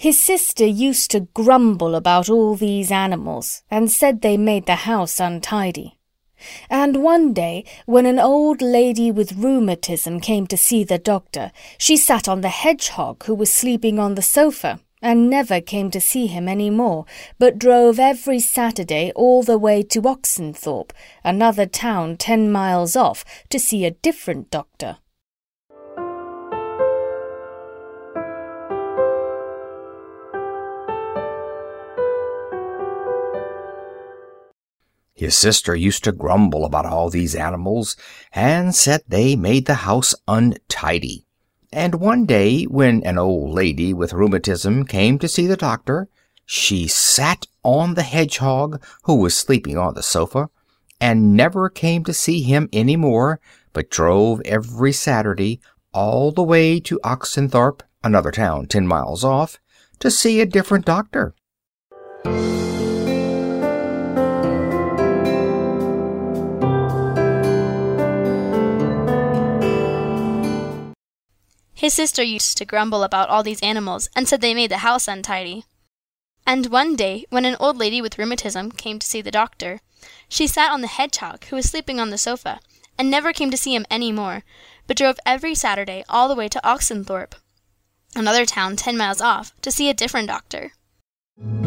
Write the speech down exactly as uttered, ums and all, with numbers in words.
His sister used to grumble about all these animals and said they made the house untidy. And one day, when an old lady with rheumatism came to see the doctor, she sat on the hedgehog who was sleeping on the sofa and never came to see him any more, but drove every Saturday all the way to Oxenthorpe, another town ten miles off, to see a different doctor. His sister used to grumble about all these animals and said they made the house untidy. And one day, when an old lady with rheumatism came to see the doctor, she sat on the hedgehog who was sleeping on the sofa and never came to see him any more, but drove every Saturday all the way to Oxenthorpe, another town ten miles off, to see a different doctor. His sister used to grumble about all these animals and said they made the house untidy. And one day, when an old lady with rheumatism came to see the doctor, she sat on the hedgehog who was sleeping on the sofa and never came to see him any more, but drove every Saturday all the way to Oxenthorpe, another town ten miles off, to see a different doctor.